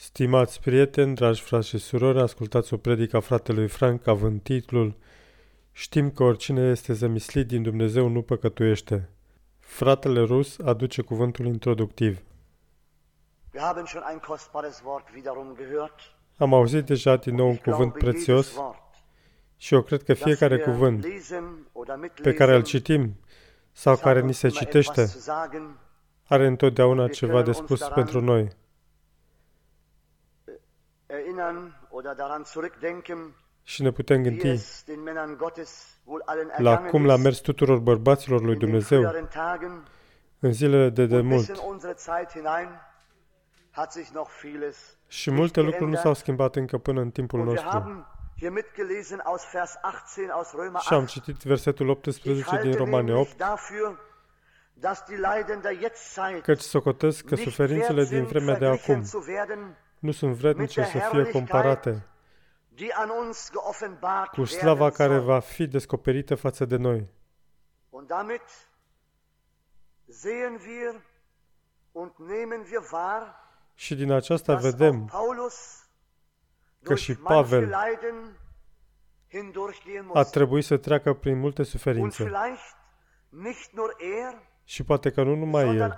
Stimați prieteni, dragi frați și surori, ascultați o predică a fratelui Frank având titlul Știm că oricine este zămislit din Dumnezeu nu păcătuiește. Fratele rus aduce cuvântul introductiv. Am auzit deja din nou un cuvânt prețios și eu cred că fiecare cuvânt pe care îl citim sau care ni se citește are întotdeauna ceva de spus pentru noi. Și ne putem gândi la cum l-a mers tuturor bărbaților lui Dumnezeu în zilele de demult. Și multe lucruri nu s-au schimbat încă până în timpul nostru. Și am citit versetul 18 din Romani 8, căci socotesc că suferințele din vremea de acum nu sunt vrednice să fie comparate cu slava care va fi descoperită față de noi. Și din aceasta vedem că și Pavel a trebuit să treacă prin multe suferințe. Și poate că nu numai el,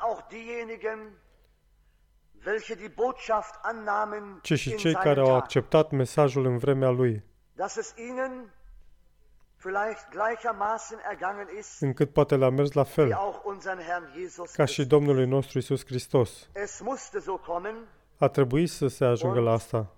ci și cei care au acceptat mesajul în vremea lui, încât poate le-a mers la fel, ca și Domnului nostru Iisus Hristos. A trebuit să se ajungă la asta.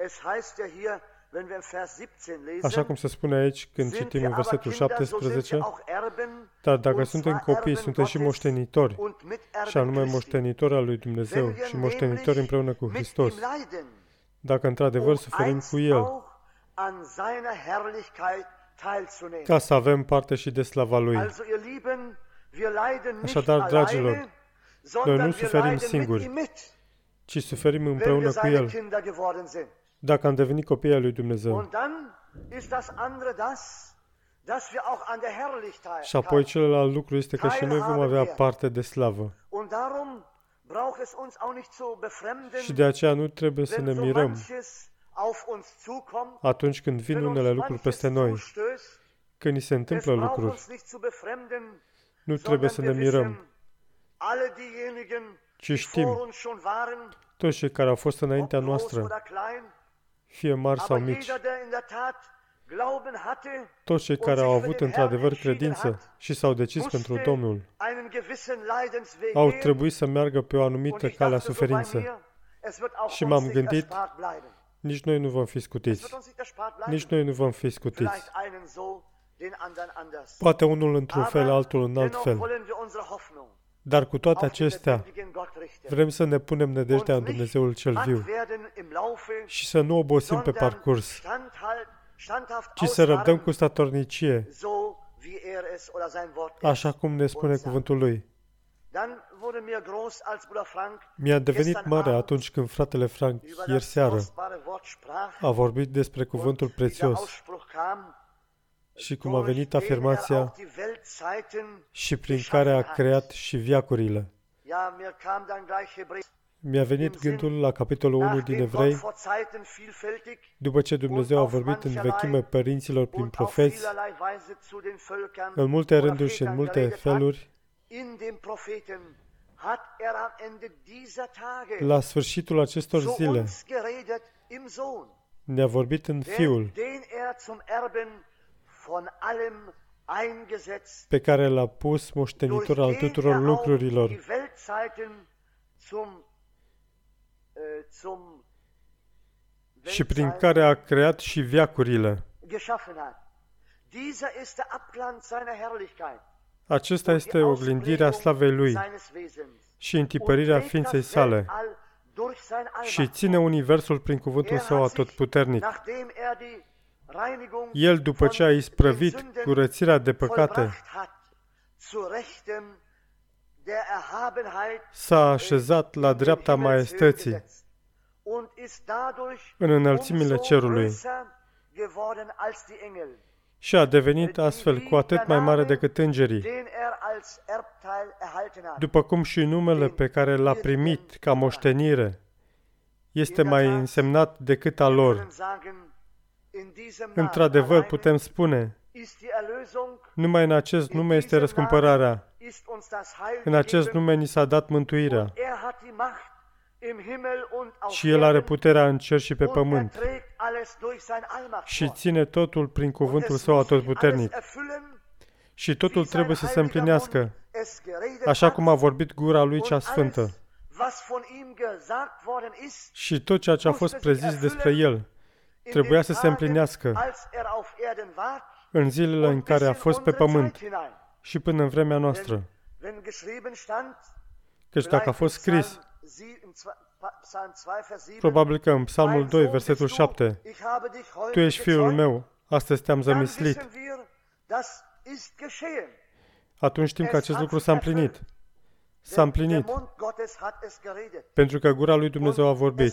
Așa cum se spune aici când citim în versetul 17, dar dacă suntem copii, suntem și moștenitori, și anume moștenitori al lui Dumnezeu și moștenitori împreună cu Hristos, dacă într-adevăr suferim cu El, ca să avem parte și de slava Lui. Așadar, dragilor, noi nu suferim singuri, ci suferim împreună cu El, dacă am devenit copii ai lui Dumnezeu. Și apoi celălalt lucru este că și noi vom avea parte de slavă. Și de aceea nu trebuie să ne mirăm atunci când vin unele lucruri peste noi, când ni se întâmplă lucruri. Nu trebuie să ne mirăm, ci știm, toți cei care au fost înaintea noastră, fie mari sau mici, toți cei care au avut într-adevăr credință și s-au decis pentru Domnul, au trebuit să meargă pe o anumită cale a suferință. Și m-am gândit, nici noi nu vom fi scutiți. Nici noi nu vom fi scutiți. Poate unul într-un fel, altul în alt fel. Dar cu toate acestea, vrem să ne punem nădejdea în Dumnezeul cel viu și să nu obosim pe parcurs, ci să răbdăm cu statornicie, așa cum ne spune cuvântul Lui. Mi-a devenit mare atunci când fratele Frank ieri seară a vorbit despre cuvântul prețios și cum a venit afirmația și prin care a creat și veacurile. Mi-a venit gândul la capitolul 1 din Evrei, după ce Dumnezeu a vorbit în vechime părinților prin profeți, în multe rânduri și în multe feluri, la sfârșitul acestor zile ne-a vorbit în Fiul, pe care l-a pus moștenitor al tuturor lucrurilor și prin care a creat și veacurile. Acesta este oglindirea slavei Lui și întipărirea ființei sale și ține universul prin cuvântul Său atotputernic. El, după ce a isprăvit curățirea de păcate, s-a așezat la dreapta maestății în înălțimile cerului și a devenit astfel cu atât mai mare decât îngerii, după cum și numele pe care l-a primit ca moștenire este mai însemnat decât al lor. Într-adevăr, putem spune, numai în acest nume este răscumpărarea. În acest nume ni s-a dat mântuirea. Și El are puterea în cer și pe pământ. Și ține totul prin cuvântul Său atotputernic. Și totul trebuie să se împlinească, așa cum a vorbit gura Lui cea sfântă. Și tot ceea ce a fost prezis despre El trebuia să se împlinească în zilele în care a fost pe pământ și până în vremea noastră. Căci dacă a fost scris, probabil că în Psalmul 2, versetul 7, Tu ești Fiul meu, astăzi te-am zămislit. Atunci știm că acest lucru s-a împlinit. S-a împlinit. Pentru că gura lui Dumnezeu a vorbit.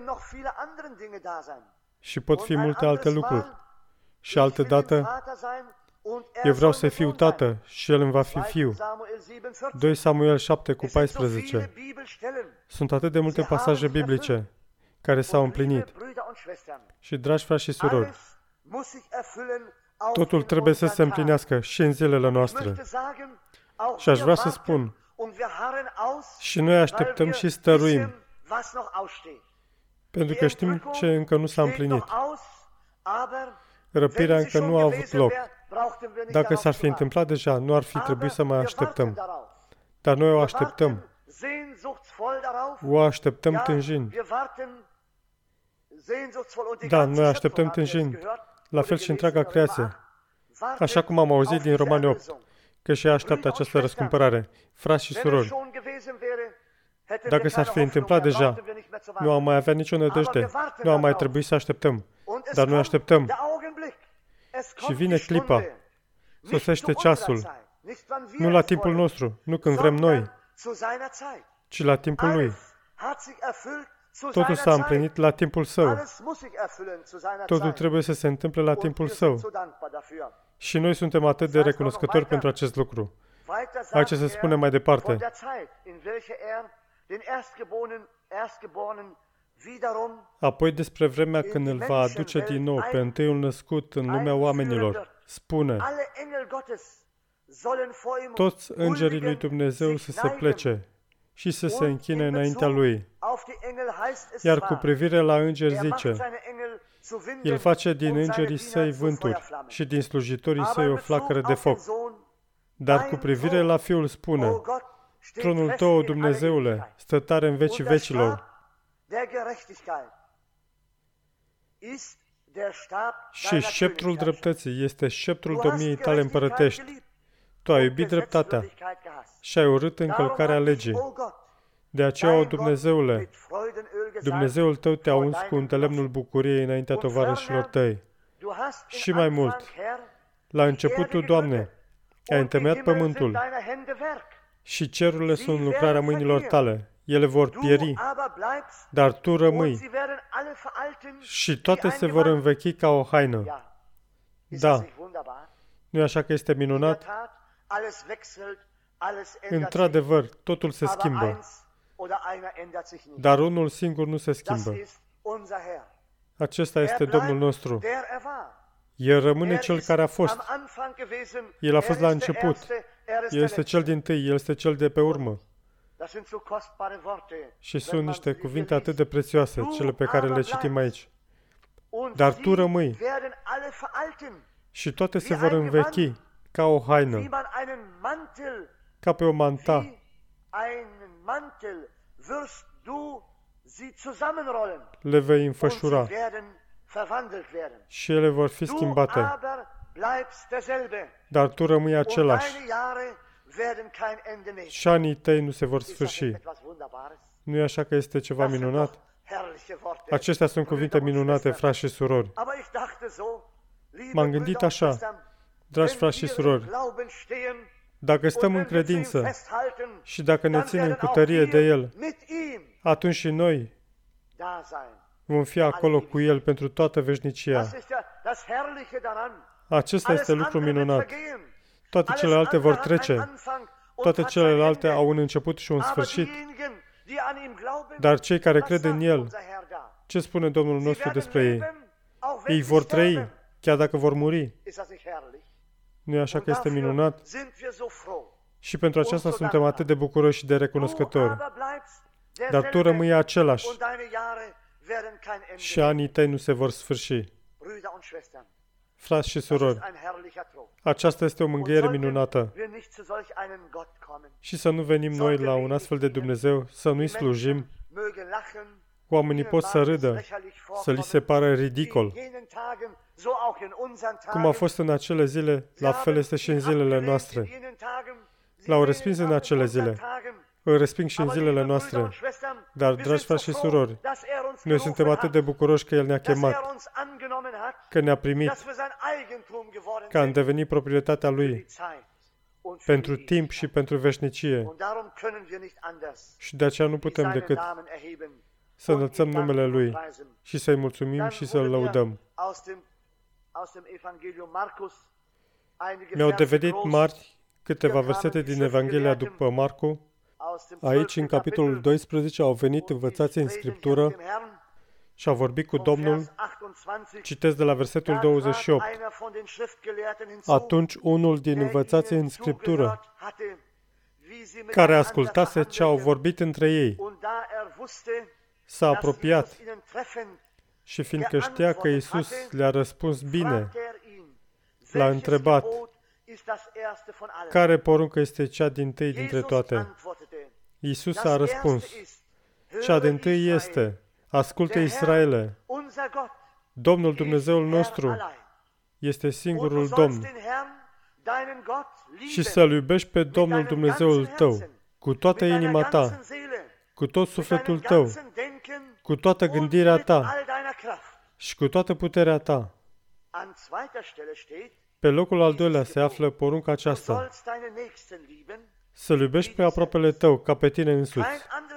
Și pot fi multe alte lucruri. Și altă dată, eu vreau să fiu tată și El îmi va fi fiu. 2 Samuel 7 cu 14. Sunt atât de multe pasaje biblice care s-au împlinit. Și, dragi frați și surori, totul trebuie să se împlinească și în zilele noastre. Și aș vrea să spun, și noi așteptăm și stăruim, pentru că știm ce încă nu s-a împlinit. Răpirea încă nu a avut loc. Dacă s-ar fi întâmplat deja, nu ar fi trebuit să mai așteptăm. Dar noi o așteptăm. O așteptăm tânjind. Da, noi așteptăm tânjind. La fel și întreaga creație. Așa cum am auzit din Romani 8, că și ea așteaptă această răscumpărare. Frați și surori, dacă s-ar fi întâmplat deja, nu am mai avea nicio nădejde, nu am mai trebui să așteptăm. Dar noi așteptăm. Și vine clipa, sosește ceasul, nu la timpul nostru, nu când vrem noi, ci la timpul Lui. Totul s-a împlinit la timpul Său. Totul trebuie să se întâmple la timpul Său. Și noi suntem atât de recunoscători pentru acest lucru. Hai ce să spunem mai departe. Apoi despre vremea când îl va aduce din nou pe întâiul născut în lumea oamenilor, spune, toți îngerii lui Dumnezeu să se plece și să se închine înaintea Lui. Iar cu privire la îngeri zice, El face din îngerii Săi vânturi și din slujitorii Săi o flacără de foc. Dar cu privire la Fiul spune, Tronul Tău, Dumnezeule, stă tare în vecii vecilor. Și sceptrul dreptății este sceptrul domniei Tale împărătești. Tu ai iubit dreptatea și ai urât încălcarea legii. De aceea, o Dumnezeule, Dumnezeul Tău te-a uns cu întelemnul bucuriei înaintea tovarășilor Tăi. Și mai mult, la începutul, Doamne, ai întemeiat pământul și cerurile sunt lucrarea mâinilor Tale. Ele vor pieri, dar Tu rămâi și toate se vor învechi ca o haină. Da, nu-i așa că este minunat? Într-adevăr, totul se schimbă, dar unul singur nu se schimbă. Acesta este Domnul nostru. El rămâne Cel care a fost. El a fost la început. El este Cel dintâi, El este Cel de pe urmă. Și sunt niște cuvinte atât de prețioase, cele pe care le citim aici. Dar Tu rămâi și toate se vor învechi ca o haină, ca pe o manta. Le vei înfășura și ele vor fi schimbate. Dar Tu rămâi același și anii Tăi nu se vor sfârși. Nu e așa că este ceva minunat? Acestea sunt cuvinte minunate, frați și surori. M-am gândit așa, dragi frați și surori, dacă stăm în credință și dacă ne ținem cu tărie de El, atunci și noi vom fi acolo cu El pentru toată veșnicia. Acesta este lucru minunat. Toate celelalte vor trece. Toate celelalte au un început și un sfârșit. Dar cei care cred în El Ce spune Domnul nostru despre ei? Ei vor trăi, chiar dacă vor muri. Nu e așa că este minunat? Și pentru aceasta suntem atât de bucuroși și de recunoscători. Dar tu rămâi același și anii tăi nu se vor sfârși. Frați și surori, aceasta este o mângâiere minunată. Și să nu venim noi la un astfel de Dumnezeu, să nu-i slujim. Oamenii pot să râdă, să li se pară ridicol. Cum a fost în acele zile, la fel este și în zilele noastre. L-au respins în acele zile. Îl resping și în zilele noastre. Dar, dragi frați și surori, noi suntem atât de bucuroși că El ne-a chemat, că ne-a primit, că am devenit proprietatea Lui pentru timp și pentru veșnicie. Și de aceea nu putem decât să înălțăm numele Lui și să-i mulțumim și să-L lăudăm. Mi-au devenit mari câteva versete din Evanghelia după Marcu. Aici, în capitolul 12, au venit învățații în Scriptură și au vorbit cu Domnul. Citesc de la versetul 28. Atunci unul din învățații în Scriptură, care ascultase ce au vorbit între ei, s-a apropiat și fiindcă știa că Iisus le-a răspuns bine, l-a întrebat, care poruncă este cea dintâi dintre toate? Iisus a răspuns, cea dintâi este, ascultă Israele, Domnul Dumnezeul nostru este singurul Domn și să-L iubești pe Domnul Dumnezeul tău cu toată inima ta, cu tot sufletul tău, cu toată gândirea ta și cu toată puterea ta. Pe locul al doilea se află porunca aceasta, să-L iubești pe aproapele tău ca pe tine însuți.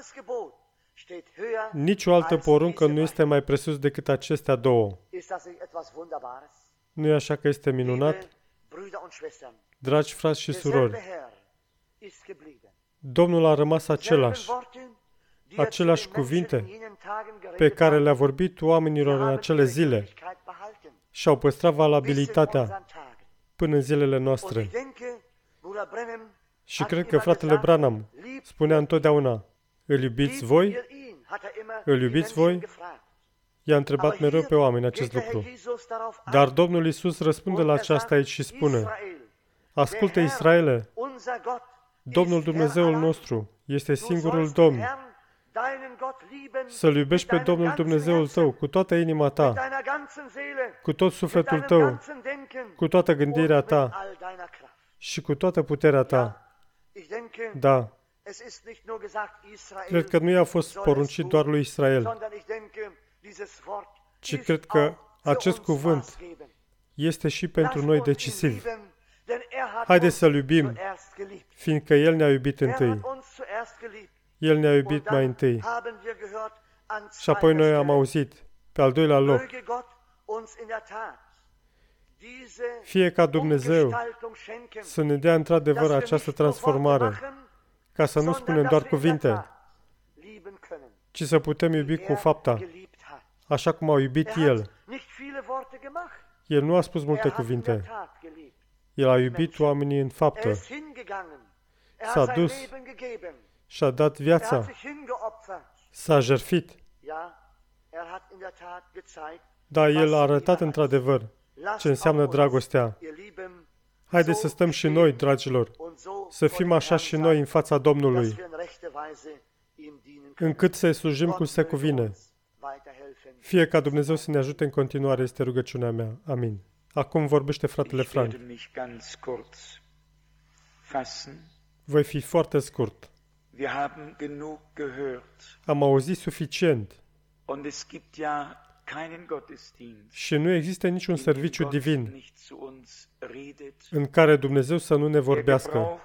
Nici o altă poruncă nu este mai presus decât acestea două. Nu e așa că este minunat? Dragi frați și surori, Domnul a rămas aceleași cuvinte pe care le-a vorbit oamenilor în acele zile și au păstrat valabilitatea până în zilele noastre. Și cred că fratele Branham spunea întotdeauna, îl iubiți voi? Îl iubiți voi? I-a întrebat mereu pe oameni acest lucru. Dar Domnul Iisus răspunde la aceasta aici și spune, ascultă Israele, Domnul Dumnezeul nostru este singurul Domn. Să-L iubești pe Domnul Dumnezeul tău cu toată inima ta, cu tot sufletul tău, cu toată gândirea ta și cu toată puterea ta. Da. Cred că nu i-a fost poruncit doar lui Israel, ci cred că acest cuvânt este și pentru noi decisiv. Haideți să-L iubim, fiindcă El ne-a iubit întâi. El ne-a iubit mai întâi. Și apoi noi am auzit, pe al doilea loc, fie ca Dumnezeu să ne dea într-adevăr această transformare, ca să nu spunem doar cuvinte, ci să putem iubi cu fapta, așa cum a iubit El. El nu a spus multe cuvinte. El a iubit oamenii în faptă. S-a dus și-a dat viața. S-a jertfit. Da, El a arătat într-adevăr ce înseamnă dragostea. Haideți să stăm și noi, dragilor, să fim așa și noi în fața Domnului, încât să-i slujim cum se cuvine. Fie ca Dumnezeu să ne ajute în continuare, este rugăciunea mea. Amin. Acum vorbește fratele Frank. Voi fi foarte scurt. Am auzit suficient. Și nu există niciun serviciu divin în care Dumnezeu să nu ne vorbească.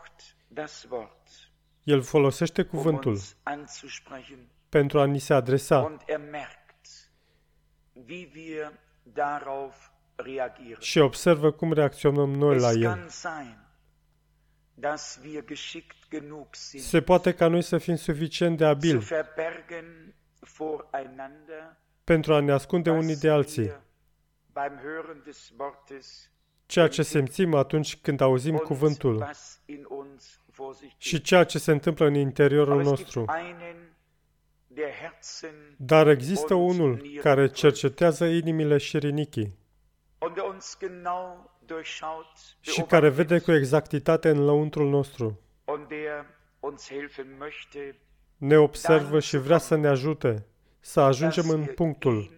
El folosește cuvântul pentru a ni se adresa și observă cum reacționăm noi la el. Se poate ca noi să fim suficient de abili pentru a ne ascunde unii de alții. Ceea ce simțim atunci când auzim cuvântul și ceea ce se întâmplă în interiorul nostru. Dar există unul care cercetează inimile și rinichii și care vede cu exactitate în lăuntrul nostru. Ne observă și vrea să ne ajute să ajungem în punctul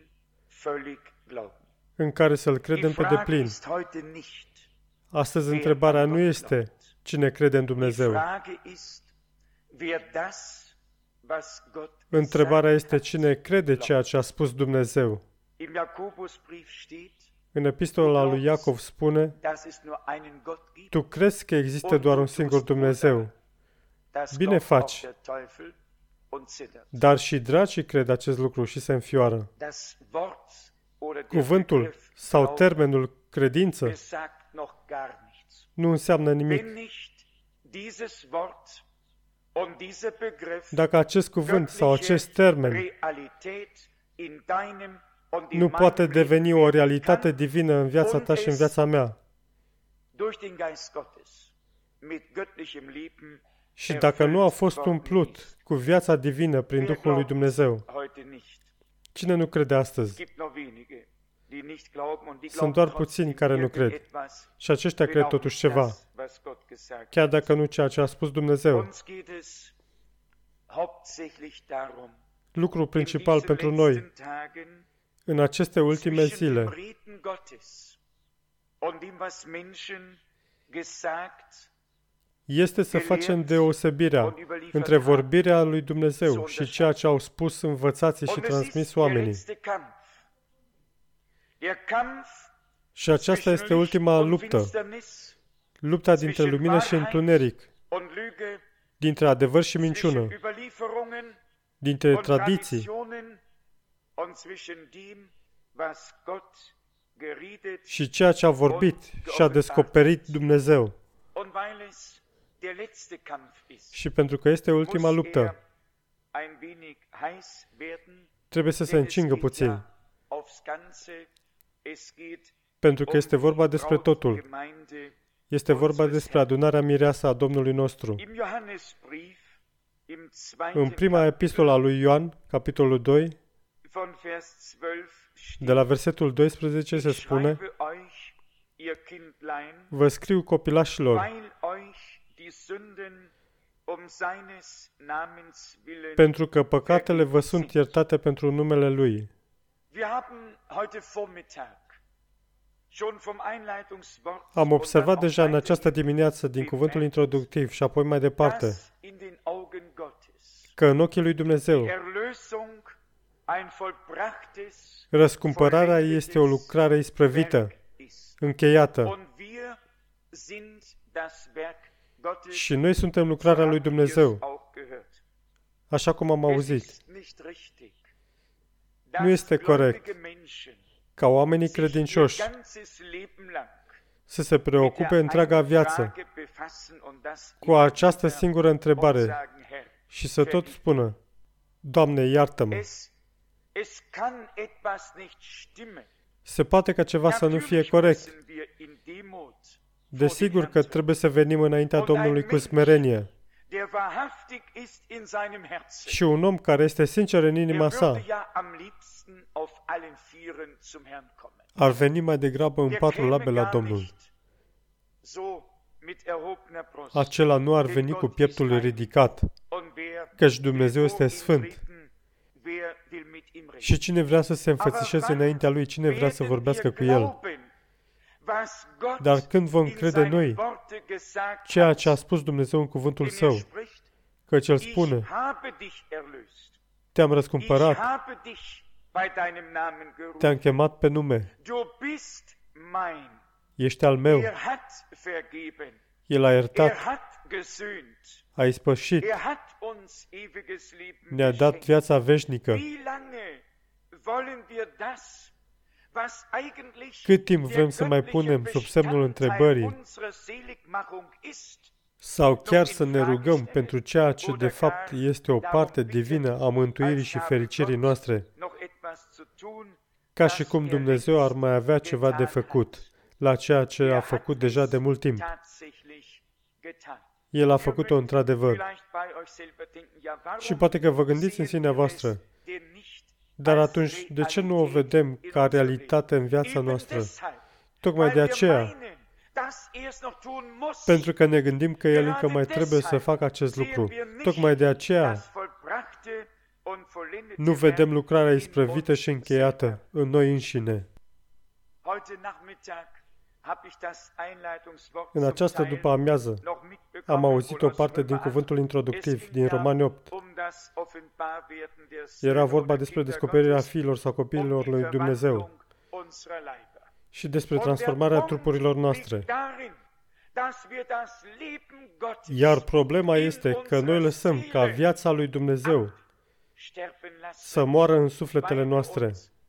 în care să-L credem pe deplin. Astăzi întrebarea nu este cine crede în Dumnezeu. Întrebarea este cine crede ceea ce a spus Dumnezeu. În epistola lui Iacov spune: tu crezi că există doar un singur Dumnezeu. Bine faci. Dar și dracii cred acest lucru și se înfioară. Cuvântul sau termenul credință nu înseamnă nimic. Dacă acest cuvânt sau acest termen nu poate deveni o realitate divină în viața ta și în viața mea, și dacă nu a fost umplut cu viața divină prin Duhul lui Dumnezeu, cine nu crede astăzi? Sunt doar puțini care nu cred. Și aceștia cred totuși ceva, chiar dacă nu ceea ce a spus Dumnezeu. Lucrul principal pentru noi în aceste ultime zile este să facem deosebirea între vorbirea lui Dumnezeu și ceea ce au spus învățații și transmis oamenii. Și aceasta este ultima luptă. Lupta dintre lumină și întuneric, dintre adevăr și minciună, dintre tradiții și ceea ce a vorbit și a descoperit Dumnezeu. Și pentru că este ultima luptă, trebuie să se încingă puțin, pentru că este vorba despre totul. Este vorba despre adunarea mireasă a Domnului nostru. În prima epistolă a lui Ioan, capitolul 2, de la versetul 12 se spune: vă scriu, copilașilor, pentru că păcatele vă sunt iertate pentru numele Lui. Am observat deja în această dimineață din cuvântul introductiv și apoi mai departe că în ochii lui Dumnezeu răscumpărarea este o lucrare isprăvită, încheiată. Și noi suntem lucrarea lui Dumnezeu, așa cum am auzit. Nu este corect ca oamenii credincioși să se preocupe întreaga viață cu această singură întrebare și să tot spună: Doamne, iartă-mă. Se poate ca ceva să nu fie corect. Desigur că trebuie să venim înaintea Domnului cu smerenie. Și un om care este sincer în inima sa ar veni mai degrabă în patru labe la Domnul. Acela nu ar veni cu pieptul ridicat, căci Dumnezeu este sfânt. Și cine vrea să se înfățișeze înaintea Lui, cine vrea să vorbească cu El? Dar când vom crede noi ceea ce a spus Dumnezeu în cuvântul Său, căci El spune: te-am răscumpărat, te-am chemat pe nume, ești al meu, El a iertat, a ispășit, ne-a dat viața veșnică. Cât timp vrem să mai punem sub semnul întrebării sau chiar să ne rugăm pentru ceea ce de fapt este o parte divină a mântuirii și fericirii noastre? ca și cum Dumnezeu ar mai avea ceva de făcut la ceea ce a făcut deja de mult timp. El a făcut-o într-adevăr. Și poate că vă gândiți în sinea voastră, dar atunci de ce nu o vedem ca realitate în viața noastră? Tocmai de aceea, pentru că ne gândim că El încă mai trebuie să facă acest lucru. Tocmai de aceea nu vedem lucrarea isprăvită și încheiată în noi înșine. În această după-amiază am auzit o parte din cuvântul introductiv din Romani 8. Era vorba despre descoperirea fiilor sau copiilor lui Dumnezeu și despre transformarea trupurilor noastre. Iar problema este că noi lăsăm ca viața lui Dumnezeu să moară în sufletele noastre,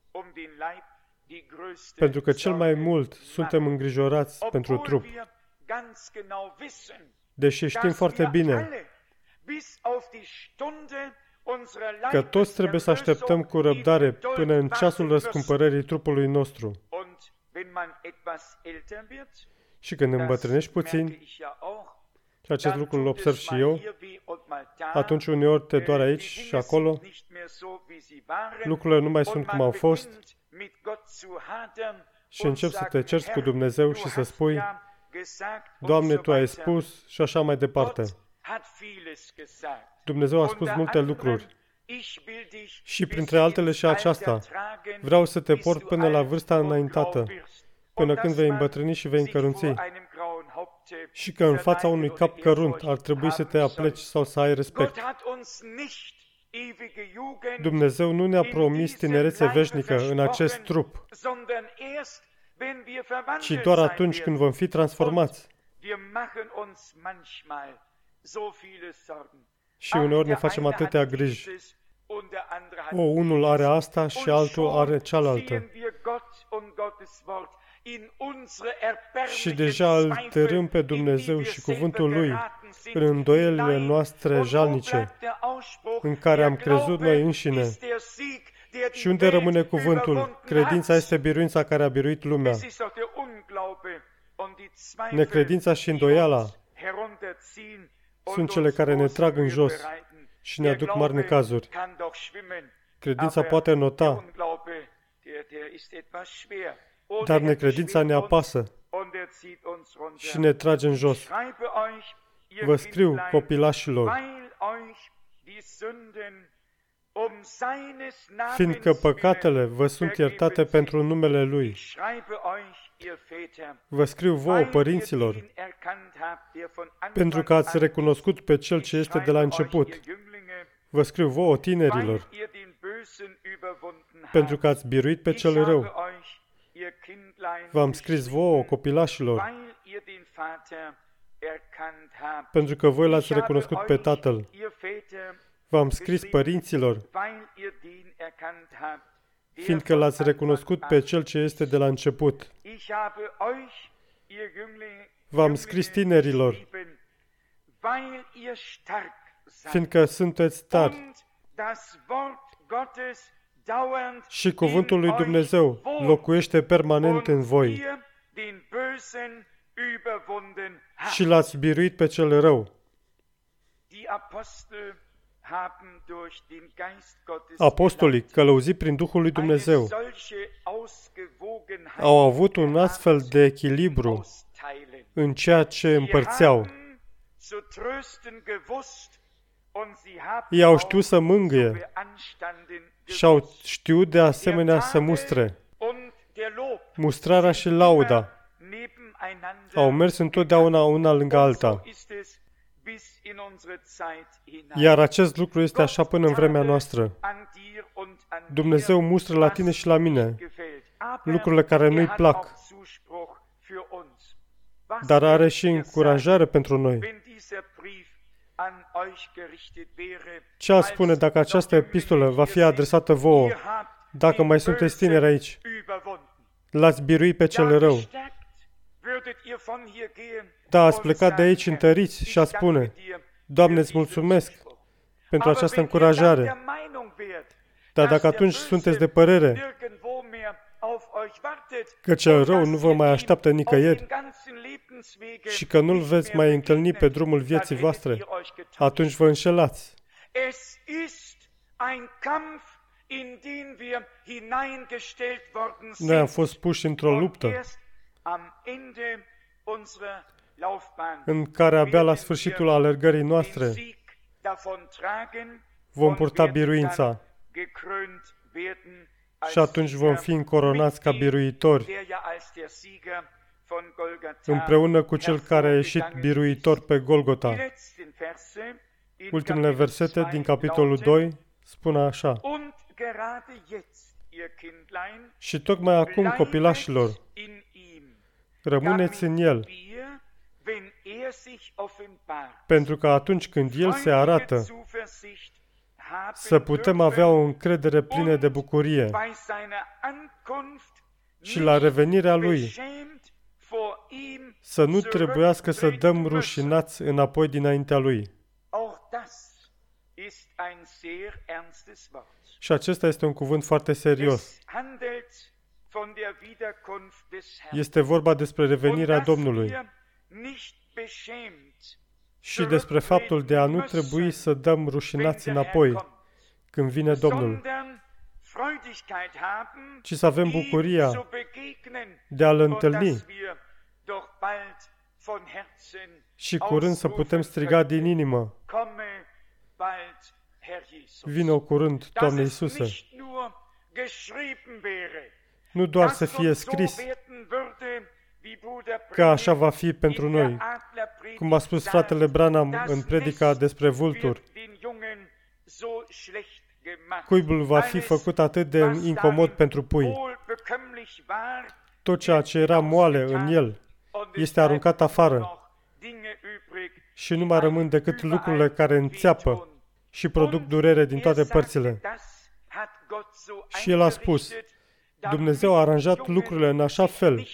pentru că cel mai mult suntem îngrijorați pentru trup. Deși știm foarte bine că toți trebuie să așteptăm cu răbdare până în ceasul răscumpărării trupului nostru. Și când îmbătrânești puțin, și acest lucru îl observ și eu, atunci uneori te doare aici și acolo, lucrurile nu mai sunt cum au fost și începi să te cerți cu Dumnezeu și să spui, Doamne, Tu ai spus și așa mai departe. Dumnezeu a spus multe lucruri și printre altele și aceasta, vreau să te port până la vârsta înaintată, până când vei îmbătrâni și vei încărunți. Și că în fața unui cap cărunt ar trebui să te apleci sau să ai respect. Dumnezeu nu ne-a promis tinerețe veșnică în acest trup, ci doar atunci când vom fi transformați. Și uneori ne facem atâtea griji. Unul are asta și altul are cealaltă. Și deja îl tărâm pe Dumnezeu și cuvântul Lui în îndoielile noastre jalnice, în care am crezut noi înșine. Și unde rămâne cuvântul? Credința este biruința care a biruit lumea. Necredința și îndoiala sunt cele care ne trag în jos și ne aduc mari necazuri. Credința poate nota, dar necredința ne apasă și ne trage în jos. Vă scriu, copilașilor, fiindcă păcatele vă sunt iertate pentru numele Lui. Vă scriu vouă, părinților, pentru că ați recunoscut pe Cel ce este de la început. Vă scriu vouă, tinerilor, pentru că ați biruit pe cel rău. V-am scris vouă, copilașilor, pentru că voi l-ați recunoscut pe Tatăl. V-am scris, părinților, fiindcă l-ați recunoscut pe Cel ce este de la început. V-am scris, tinerilor, fiindcă sunteți tari și cuvântul lui Dumnezeu locuiește permanent în voi și l-ați biruit pe cel rău. Apostolii, călăuziți prin Duhul lui Dumnezeu, au avut un astfel de echilibru în ceea ce împărțeau. Ei au știut să mângâie și au știut de asemenea să mustre. Mustrarea și lauda au mers întotdeauna una lângă alta. Iar acest lucru este așa până în vremea noastră. Dumnezeu mustră la tine și la mine lucrurile care nu-i plac, dar are și încurajare pentru noi. Ce ați spune dacă această epistolă va fi adresată vouă, dacă mai sunteți tineri aici? L-ați biruit pe cel rău. Da, ați plecat de aici întăriți și ați spune, Doamne, îți mulțumesc pentru această încurajare. Dar dacă atunci sunteți de părere că cel rău nu vă mai așteaptă nicăieri și că nu-l veți mai întâlni pe drumul vieții voastre, atunci vă înșelați. Noi am fost puși într-o luptă în care abia la sfârșitul alergării noastre vom purta biruința și atunci vom fi încoronați ca biruitori împreună cu Cel care a ieșit biruitor pe Golgota. Ultimele versete din capitolul 2 spun așa: și tocmai acum, copilașilor, rămâneți în El, pentru că atunci când El se arată, să putem avea o încredere plină de bucurie și la revenirea Lui să nu trebuiască să dăm rușinați înapoi dinaintea Lui. Și acesta este un cuvânt foarte serios. Este vorba despre revenirea Domnului și despre faptul de a nu trebui să dăm rușinați înapoi când vine Domnul, ci să avem bucuria de a-L întâlni și curând să putem striga din inimă: vino curând, Doamne Iisuse! Nu doar să fie scris că așa va fi pentru noi, cum a spus fratele Branham în predica despre vulturi. Cuibul va fi făcut atât de incomod pentru pui. Tot ceea ce era moale în el este aruncat afară și nu mai rămân decât lucrurile care înțeapă și produc durere din toate părțile. Și el a spus: Dumnezeu a aranjat lucrurile în așa fel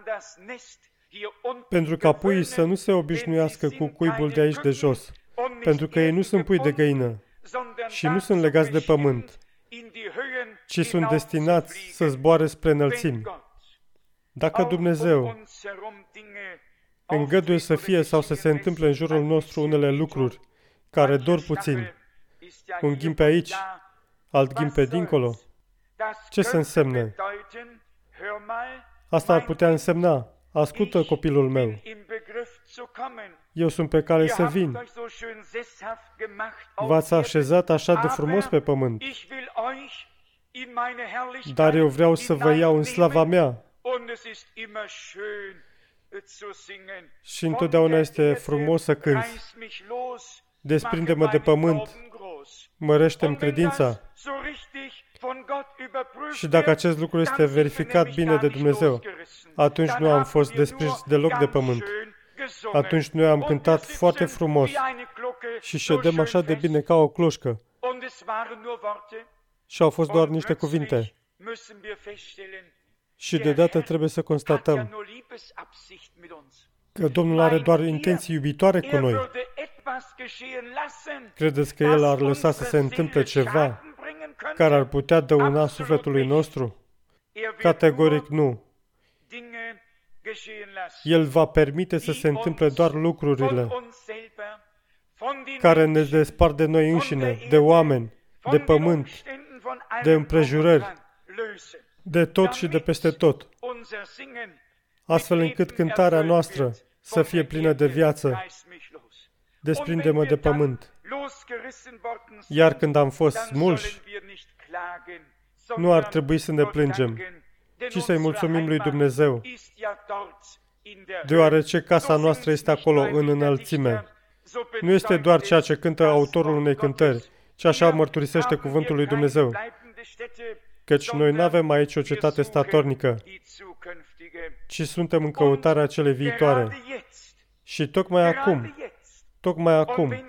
pentru ca puii să nu se obișnuiască cu cuibul de aici de jos, pentru că ei nu sunt pui de găină și nu sunt legați de pământ, ci sunt destinați să zboare spre înălțimi. Dacă Dumnezeu îngăduie să fie sau să se întâmple în jurul nostru unele lucruri care dor puțin, un ghim pe aici, alt ghim pe dincolo, ce să însemne? Asta ar putea însemna: ascultă, copilul meu, eu sunt pe cale să vin. V-ați așezat așa de frumos pe pământ, dar eu vreau să vă iau în slava mea. Și întotdeauna este frumos să cânți: desprinde-mă de pământ, mărește-mi credința. Și dacă acest lucru este verificat bine de Dumnezeu, atunci nu am fost desprins deloc de pământ. Atunci noi am cântat foarte frumos și ședem așa de bine ca o cloșcă. Și au fost doar niște cuvinte. Și deodată trebuie să constatăm că Domnul are doar intenții iubitoare cu noi. Credeți că El ar lăsa să se întâmple ceva care ar putea dăuna sufletului nostru? Categoric nu. El va permite să se întâmple doar lucrurile care ne despart de noi înșine, de oameni, de pământ, de împrejurări, de tot și de peste tot, astfel încât cântarea noastră să fie plină de viață. Desprinde-mă de pământ. Iar când am fost smulși, nu ar trebui să ne plângem, ci să-i mulțumim lui Dumnezeu, deoarece casa noastră este acolo în înălțime. Nu este doar ceea ce cântă autorul unei cântări, ci așa mărturisește cuvântul lui Dumnezeu, căci noi nu avem aici o cetate statornică, ci suntem în căutarea celei viitoare. Și tocmai acum,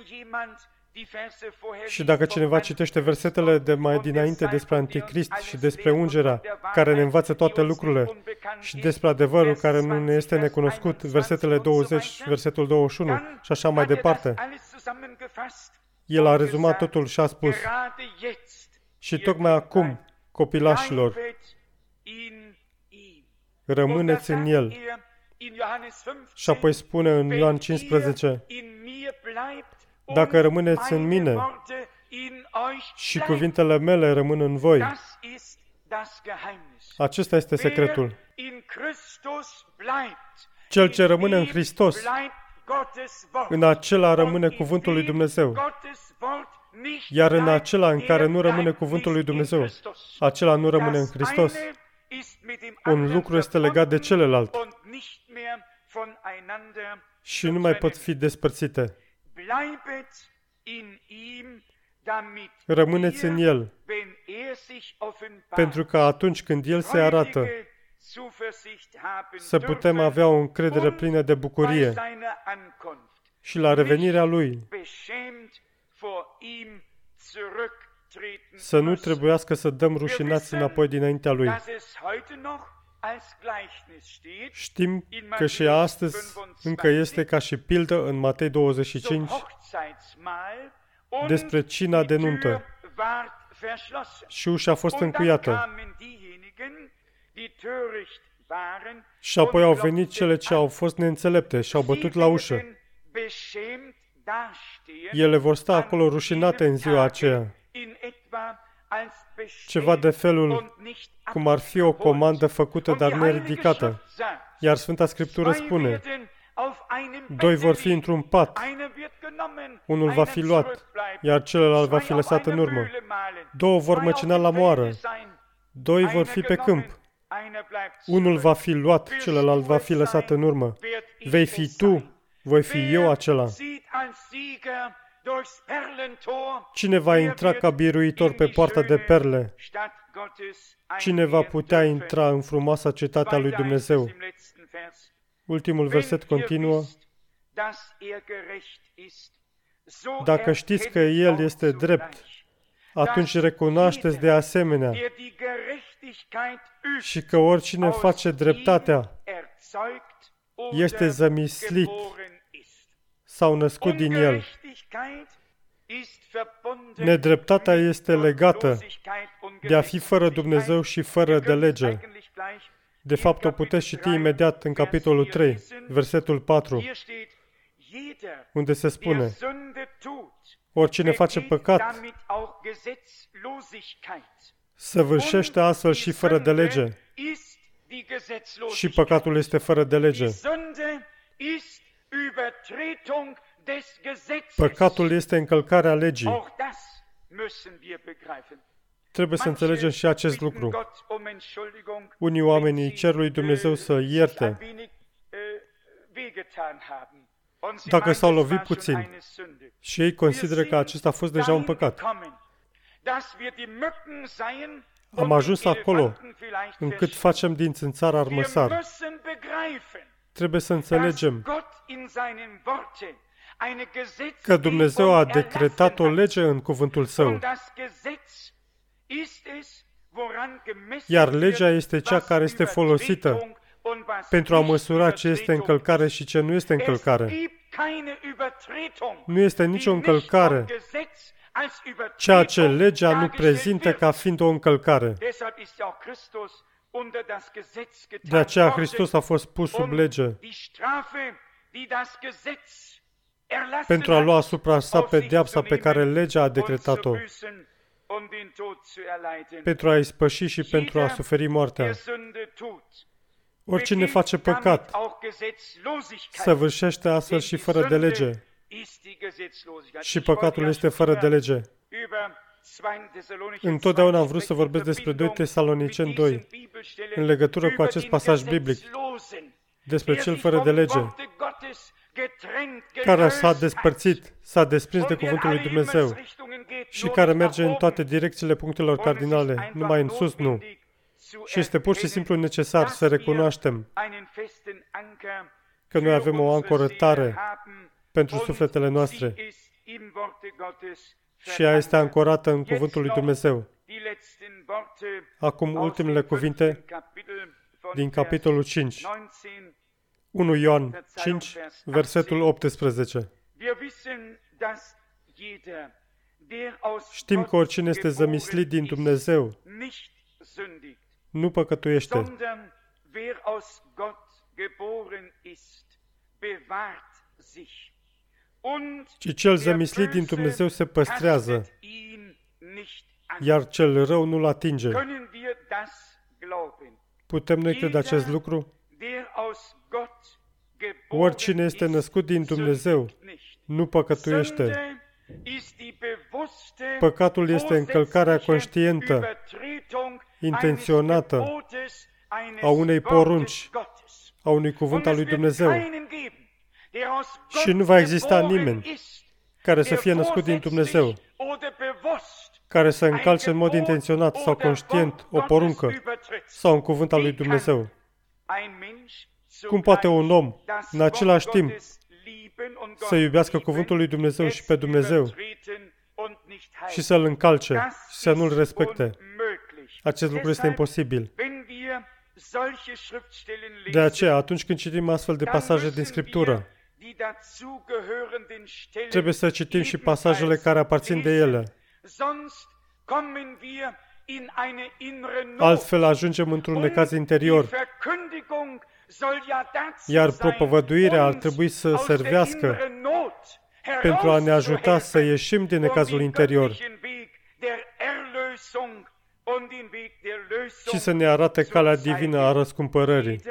și dacă cineva citește versetele de mai dinainte despre Anticrist și despre ungerea care ne învață toate lucrurile și despre adevărul care nu ne este necunoscut, versetele 20, versetul 21 și așa mai departe, el a rezumat totul și a spus: Și tocmai acum, copilașilor, rămâneți în El. Și apoi spune în Ioan 15, dacă rămâneți în mine și cuvintele mele rămân în voi, acesta este secretul. Cel ce rămâne în Hristos, în acela rămâne cuvântul lui Dumnezeu. Iar în acela în care nu rămâne cuvântul lui Dumnezeu, acela nu rămâne în Hristos. Un lucru este legat de celălalt și nu mai pot fi despărțite. Rămâneți în El, pentru că atunci când El se arată, să putem avea o încredere plină de bucurie și la revenirea Lui să nu trebuiască să dăm rușinați înapoi dinaintea Lui. Știm că și astăzi încă este ca și pildă în Matei 25 despre cina de nuntă și ușa a fost încuiată. Și apoi au venit cele ce au fost neînțelepte și au bătut la ușă. Ele vor sta acolo rușinate în ziua aceea. Ceva de felul cum ar fi o comandă făcută, dar neridicată. Iar Sfânta Scriptură spune, 2 vor fi într-un pat, unul va fi luat, iar celălalt va fi lăsat în urmă. 2 vor măcina la moară, 2 vor fi pe câmp. Unul va fi luat, celălalt va fi lăsat în urmă. Vei fi tu, voi fi eu acela. Cine va intra ca biruitor pe poarta de perle? Cine va putea intra în frumoasa cetatea lui Dumnezeu? Ultimul verset continuă. Dacă știți că El este drept, atunci recunoașteți de asemenea și că oricine face dreptatea este zămislit sau născut din El. Nedreptatea este legată de a fi fără Dumnezeu și fără de lege. De fapt, o puteți citi imediat în capitolul 3, versetul 4, unde se spune, oricine face păcat, săvârșește astfel și fără de lege. Și păcatul este fără de lege. Păcatul este încălcarea legii. Trebuie să înțelegem și acest lucru. Unii oameni îi cer lui Dumnezeu să ierte dacă s-au lovit puțin și ei consideră că acesta a fost deja un păcat. Am ajuns acolo încât facem din țânțar armăsar. Trebuie să înțelegem că Dumnezeu a decretat o lege în cuvântul Său. Iar legea este cea care este folosită pentru a măsura ce este încălcare și ce nu este încălcare. Nu este nicio încălcare, ceea ce legea nu prezintă ca fiind o încălcare. De aceea Hristos a fost pus sub lege pentru a lua asupra sa pedeapsa pe care legea a decretat-o, pentru a ispăși și pentru a suferi moartea. Oricine face păcat, săvârșește astfel și fără de lege. Și păcatul este fără de lege. Întotdeauna am vrut să vorbesc despre 2 Tesaloniceni 2, în legătură cu acest pasaj biblic, despre cel fără de lege, care s-a despărțit, s-a desprins de cuvântul lui Dumnezeu și care merge în toate direcțiile punctelor cardinale, numai în sus nu. Și este pur și simplu necesar să recunoaștem că noi avem o ancoră tare pentru sufletele noastre și ea este ancorată în cuvântul lui Dumnezeu. Acum ultimele cuvinte din capitolul 5. 1 Ioan 5, versetul 18. Știm că oricine este zămislit din Dumnezeu nu păcătuiește, ci cel zămislit din Dumnezeu se păstrează, iar cel rău nu-l atinge. Putem noi crede acest lucru? Oricine este născut din Dumnezeu nu păcătuiește. Păcatul este încălcarea conștientă, intenționată a unei porunci, a unui cuvânt al lui Dumnezeu. Și nu va exista nimeni care să fie născut din Dumnezeu, care să încalce în mod intenționat sau conștient o poruncă sau un cuvânt al lui Dumnezeu. Cum poate un om, în același timp, să iubească cuvântul lui Dumnezeu și pe Dumnezeu și să-l încalce și să nu-l respecte? Acest lucru este imposibil. De aceea, atunci când citim astfel de pasaje din Scriptură, trebuie să citim și pasajele care aparțin de ele. Altfel ajungem într-un necaz interior, iar propovăduirea ar trebui să servească pentru a ne ajuta să ieșim din necazul interior și să ne arate calea divină a răscumpărării.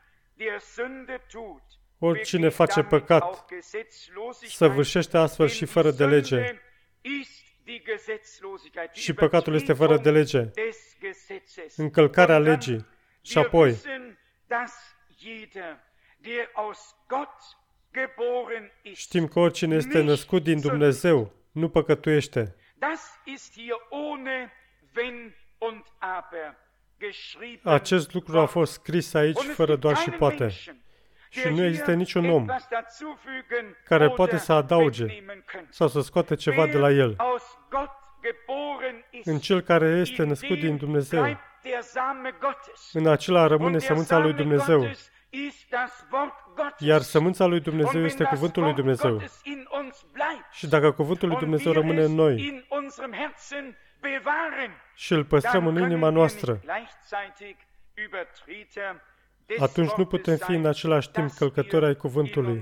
Oricine face păcat săvârșește astfel și fără de lege. Și păcatul este fără de lege, încălcarea legii. Și apoi, știm că oricine este născut din Dumnezeu nu păcătuiește. Acest lucru a fost scris aici fără doar și poate. Și nu există niciun om care poate să adauge sau să scoate ceva de la el. În cel care este născut din Dumnezeu, în acela rămâne sămânța lui Dumnezeu. Iar sămânța lui Dumnezeu este cuvântul lui Dumnezeu. Și dacă cuvântul lui Dumnezeu rămâne în noi și îl păstrăm în inima noastră, atunci nu putem fi în același timp călcători ai cuvântului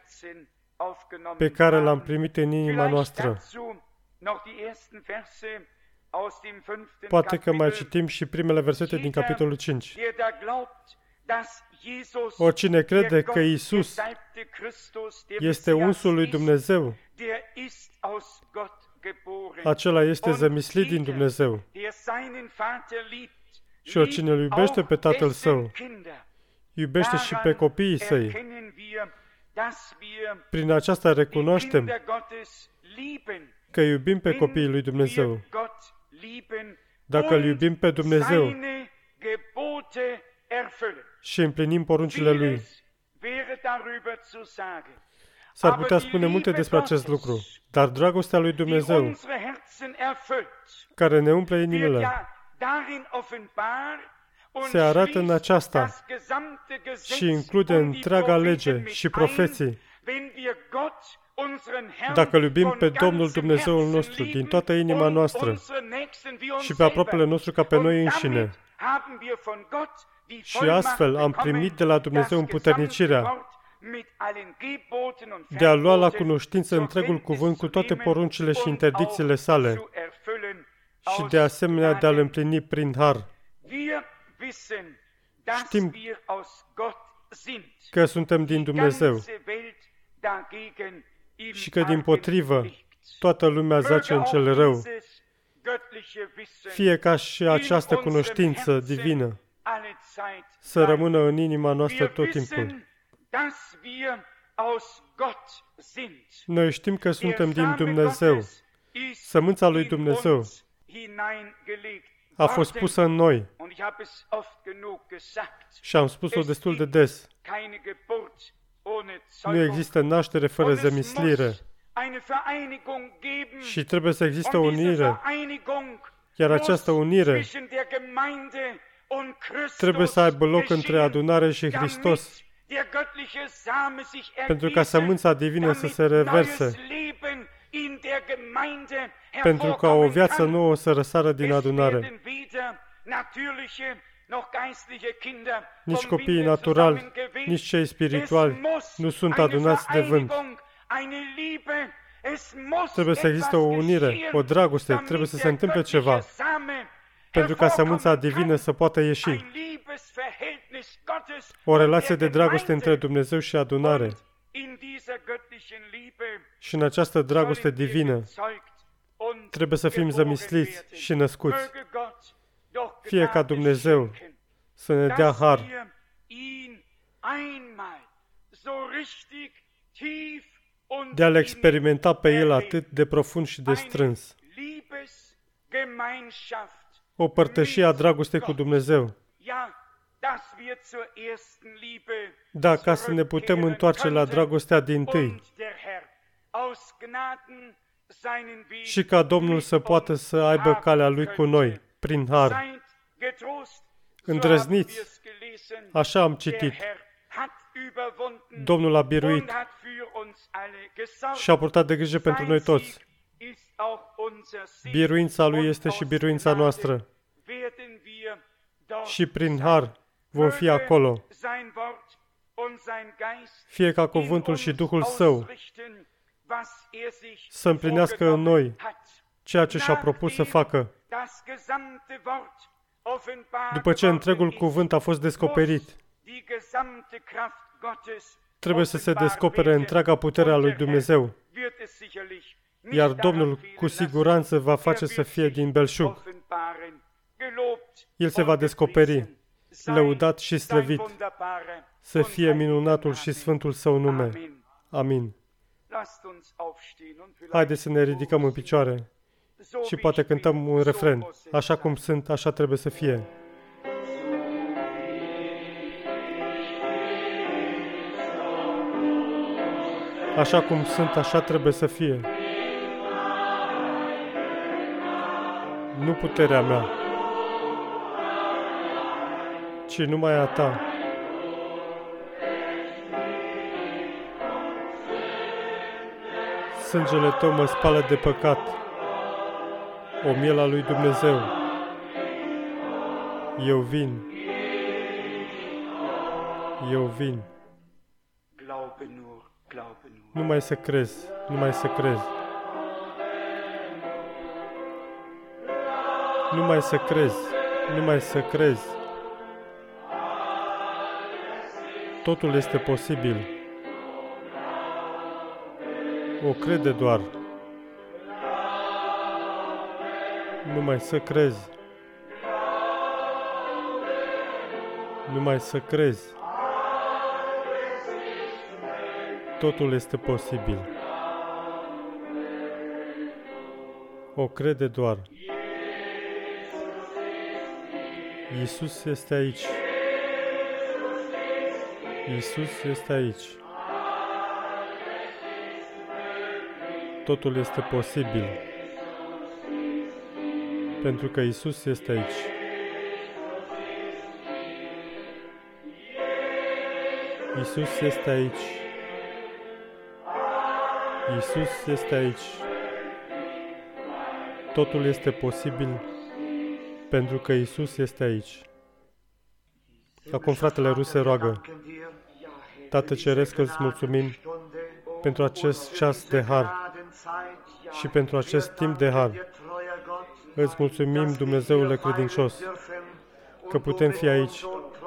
pe care l-am primit în inima noastră. Poate că mai citim și primele versete din capitolul 5. Oricine crede că Iisus este unsul lui Dumnezeu, acela este zămislit din Dumnezeu. Și oricine îl iubește pe tatăl său, iubește și pe copiii săi. Prin aceasta recunoaștem că iubim pe copiii lui Dumnezeu. Dacă îl iubim pe Dumnezeu și împlinim poruncile Lui. S-ar putea spune multe despre acest lucru, dar dragostea lui Dumnezeu, care ne umple inimile, se arată în aceasta și include întreaga lege și profeții. Dacă îl iubim pe Domnul Dumnezeul nostru din toată inima noastră și pe aproapele nostru ca pe noi înșine, și astfel am primit de la Dumnezeu împuternicirea de a lua la cunoștință întregul cuvânt cu toate poruncile și interdicțiile sale și de asemenea de a-l împlini prin har. Știm că suntem din Dumnezeu și că dimpotrivă toată lumea zace în cel rău. Fie ca și această cunoștință divină să rămână în inima noastră tot timpul. Noi știm că suntem din Dumnezeu. Sămânța lui Dumnezeu a fost pusă în noi. Și am spus-o destul de des. Nu există naștere fără zămislire. Și trebuie să existe o unire. Iar această unire trebuie să aibă loc între adunare și Hristos, pentru ca sămânța divină să se reverse pentru ca o viață nouă să răsară din adunare. Nici copiii naturali, nici cei spirituali nu sunt adunați de vânt. Trebuie să existe o unire, o dragoste, trebuie să se întâmple ceva pentru ca sămânța divină să poată ieși. O relație de dragoste între Dumnezeu și adunare. Și în această dragoste divină trebuie să fim zămisliți și născuți. Fie ca Dumnezeu să ne dea har de a-L experimenta pe El atât de profund și de strâns. O părtășie a dragostei cu Dumnezeu. Da, ca să ne putem întoarce la dragostea dintâi și ca Domnul să poată să aibă calea Lui cu noi, prin har. Îndrăzniți, așa am citit. Domnul a biruit și a purtat de grijă pentru noi toți. Biruința Lui este și biruința noastră. Și prin har vom fi acolo. Fie ca cuvântul și Duhul Său să împlinească în noi ceea ce și-a propus să facă. După ce întregul cuvânt a fost descoperit, trebuie să se descopere întreaga putere a lui Dumnezeu, iar Domnul cu siguranță va face să fie din belșug. El se va descoperi, lăudat și slăvit, să fie minunatul și sfântul Său nume. Amin. Haideți să ne ridicăm în picioare și poate cântăm un refren. Așa cum sunt, așa trebuie să fie. Așa cum sunt, așa trebuie să fie. Nu puterea mea, ci numai a Ta. Sângele Tău mă spală de păcat, o miel a lui Dumnezeu. Eu vin. Eu vin. Numai să crezi, numai să crezi. Numai să crezi, numai să crezi. Totul este posibil. O crede doar. Numai să crezi. Numai să crezi. Totul este posibil. O crede doar. Iisus este aici. Iisus este aici. Totul este posibil. Pentru că Iisus este aici. Iisus este aici. Iisus este aici. Totul este posibil pentru că Iisus este aici. Acum fratele Rus se roagă. Tată Ceresc, îți mulțumim pentru acest ceas de har și pentru acest timp de har. Îți mulțumim, Dumnezeule credincios, că putem fi aici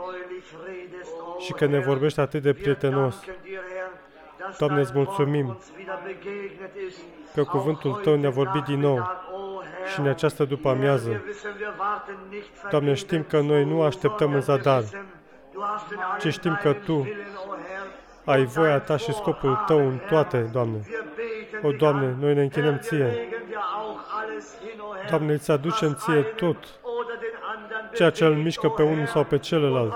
și că ne vorbești atât de prietenos. Doamne, îți mulțumim că cuvântul Tău ne-a vorbit din nou și în această după-amiază. Doamne, știm că noi nu așteptăm în zadar, ci știm că Tu ai voia Ta și scopul Tău în toate, Doamne. O, Doamne, noi ne închinăm Ție. Doamne, îți aducem Ție tot ceea ce îl mișcă pe unul sau pe celălalt.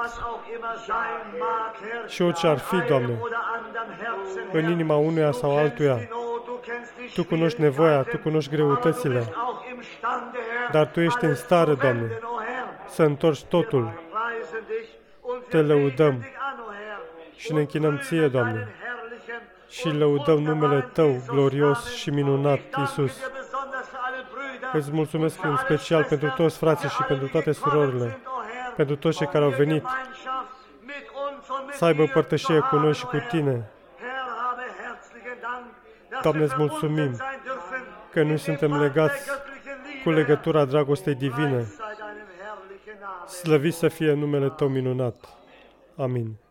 Și orice ar fi, Doamne, în inima unuia sau altuia, Tu cunoști nevoia, Tu cunoști greutățile, dar Tu ești în stare, Doamne, să întorci totul. Te lăudăm și ne închinăm Ție, Doamne, și lăudăm numele Tău glorios și minunat, Iisus. Îți mulțumesc în special pentru toți frații și pentru toate surorile, pentru toți cei care au venit să aibă părtășie cu noi și cu Tine. Doamne, îți mulțumim că noi suntem legați cu legătura dragostei divine. Slăvit să fie numele Tău minunat. Amin.